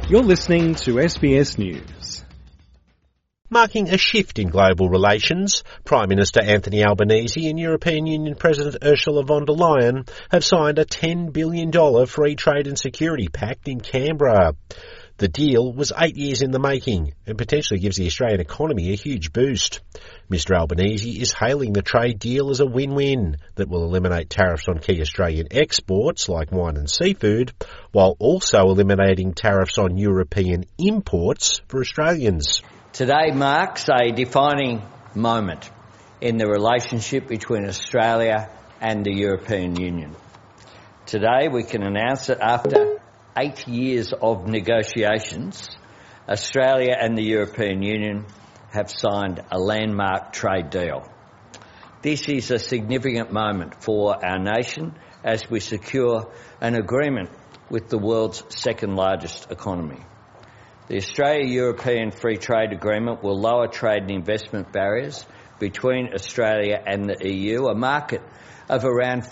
You're listening to SBS News. Marking a shift in global relations, Prime Minister Anthony Albanese and European Union President Ursula von der Leyen have signed a $10 billion free trade and security pact in Canberra. The deal was 8 years in the making and potentially gives the Australian economy a huge boost. Mr Albanese is hailing the trade deal as a win-win that will eliminate tariffs on key Australian exports like wine and seafood, while also eliminating tariffs on European imports for Australians. Today marks a defining moment in the relationship between Australia and the European Union. Today we can announce that after 8 years of negotiations, Australia and the European Union have signed a landmark trade deal. This is a significant moment for our nation as we secure an agreement with the world's second largest economy. The Australia-European Free Trade Agreement will lower trade and investment barriers between Australia and the EU, a market of around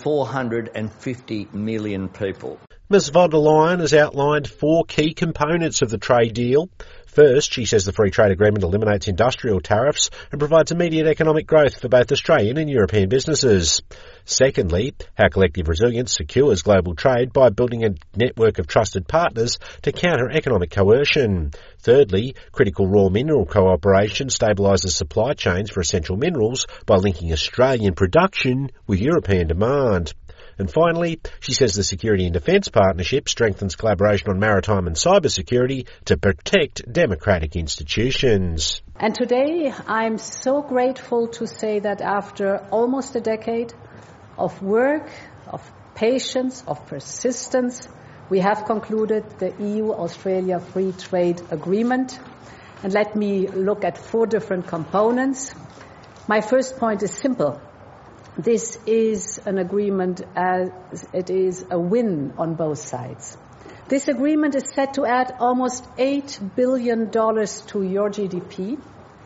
450 million people. Ms von der Leyen has outlined 4 key components of the trade deal. First, she says the free trade agreement eliminates industrial tariffs and provides immediate economic growth for both Australian and European businesses. Secondly, how collective resilience secures global trade by building a network of trusted partners to counter economic coercion. Thirdly, critical raw mineral cooperation stabilises supply chains for essential minerals by linking Australian production with European demand. And finally, she says the Security and Defence Partnership strengthens collaboration on maritime and cyber security to protect democratic institutions. And today I'm so grateful to say that after almost a decade of work, of patience, of persistence, we have concluded the EU-Australia Free Trade Agreement. And let me look at 4 different components. My first point is simple. This is an agreement as it is a win on both sides. This agreement is set to add almost $8 billion to your GDP.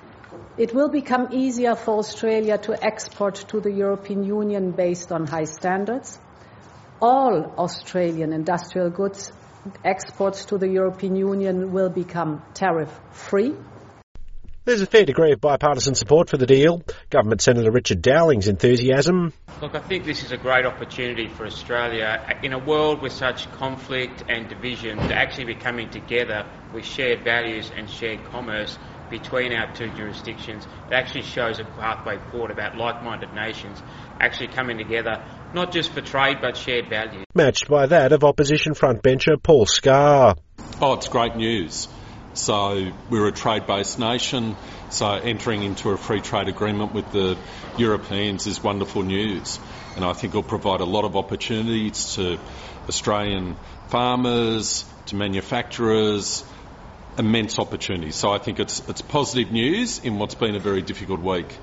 It will become easier for Australia to export to the European Union based on high standards. All Australian industrial goods exports to the European Union will become tariff-free. There's a fair degree of bipartisan support for the deal. Government Senator Richard Dowling's enthusiasm. Look, I think this is a great opportunity for Australia in a world with such conflict and division to actually be coming together with shared values and shared commerce between our 2 jurisdictions. It actually shows a pathway forward about like-minded nations actually coming together, not just for trade but shared values. Matched by that of opposition frontbencher Paul Scar. Oh, it's great news. So we're a trade-based nation, so entering into a free trade agreement with the Europeans is wonderful news. And I think it'll provide a lot of opportunities to Australian farmers, to manufacturers, immense opportunities. So I think it's positive news in what's been a very difficult week.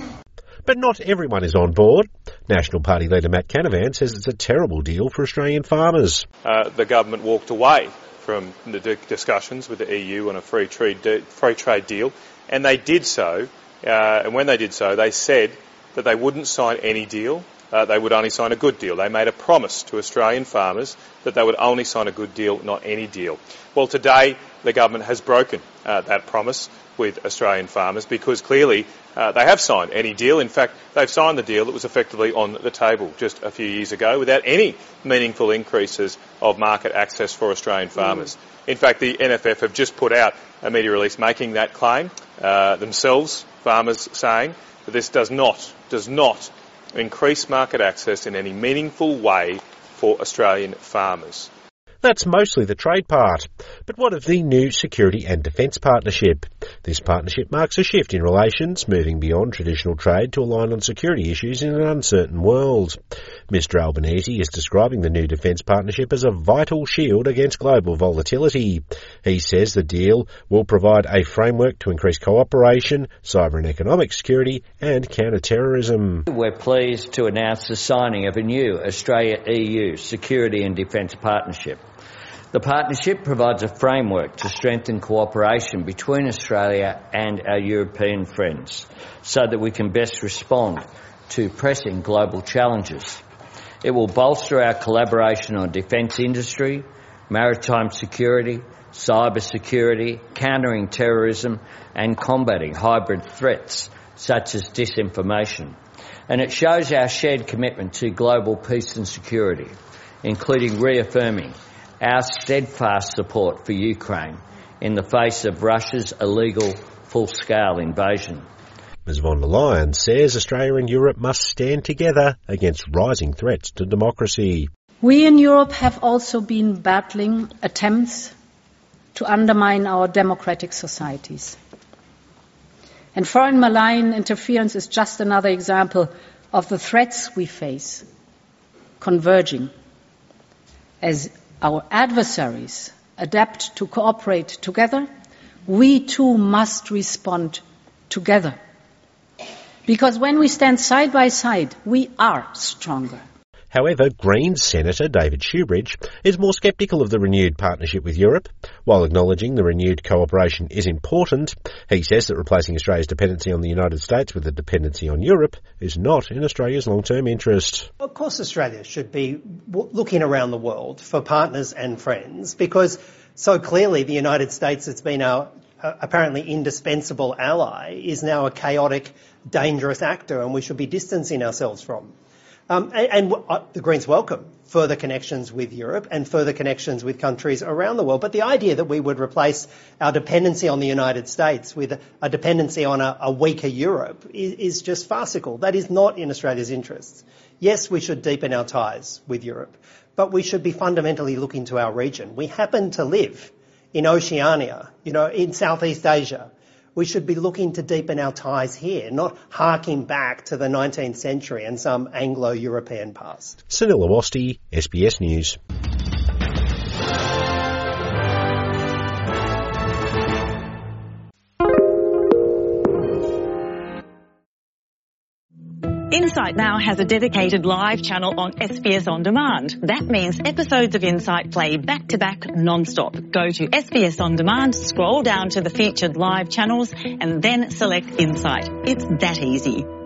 But not everyone is on board. National Party leader Matt Canavan says it's a terrible deal for Australian farmers. The government walked away from the discussions with the EU on a free trade deal, and they did so, and when they did so, they said that they wouldn't sign any deal, they would only sign a good deal. They made a promise to Australian farmers that they would only sign a good deal, not any deal. Well, today, the government has broken that promise with Australian farmers because clearly they have signed any deal. In fact, they've signed the deal that was effectively on the table just a few years ago without any meaningful increases of market access for Australian farmers. In fact, the NFF have just put out a media release making that claim themselves, farmers saying that this does not increase market access in any meaningful way for Australian farmers. That's mostly the trade part. But what of the new Security and Defence Partnership? This partnership marks a shift in relations, moving beyond traditional trade to align on security issues in an uncertain world. Mr Albanese is describing the new defence partnership as a vital shield against global volatility. He says the deal will provide a framework to increase cooperation, cyber and economic security and counter-terrorism. We're pleased to announce the signing of a new Australia-EU Security and Defence Partnership. The partnership provides a framework to strengthen cooperation between Australia and our European friends so that we can best respond to pressing global challenges. It will bolster our collaboration on defence industry, maritime security, cyber security, countering terrorism and combating hybrid threats such as disinformation. And it shows our shared commitment to global peace and security, including reaffirming our steadfast support for Ukraine in the face of Russia's illegal full-scale invasion. Ms von der Leyen says Australia and Europe must stand together against rising threats to democracy. We in Europe have also been battling attempts to undermine our democratic societies. And foreign malign interference is just another example of the threats we face converging. As our adversaries adapt to cooperate together, we too must respond together. Because when we stand side by side, we are stronger. However, Greens Senator David Shoebridge is more sceptical of the renewed partnership with Europe. While acknowledging the renewed cooperation is important, he says that replacing Australia's dependency on the United States with a dependency on Europe is not in Australia's long-term interest. Of course Australia should be looking around the world for partners and friends, because so clearly the United States, that's been our apparently indispensable ally, is now a chaotic, dangerous actor, and we should be distancing ourselves from. The Greens welcome further connections with Europe and further connections with countries around the world. But the idea that we would replace our dependency on the United States with a dependency on a weaker Europe is just farcical. That is not in Australia's interests. Yes, we should deepen our ties with Europe, but we should be fundamentally looking to our region. We happen to live in Oceania, in Southeast Asia. We should be looking to deepen our ties here, not harking back to the 19th century and some Anglo-European past. Sunil Awasthi, SBS News. Insight now has a dedicated live channel on SBS On Demand. That means episodes of Insight play back-to-back non-stop. Go to SBS On Demand, scroll down to the featured live channels and then select Insight. It's that easy.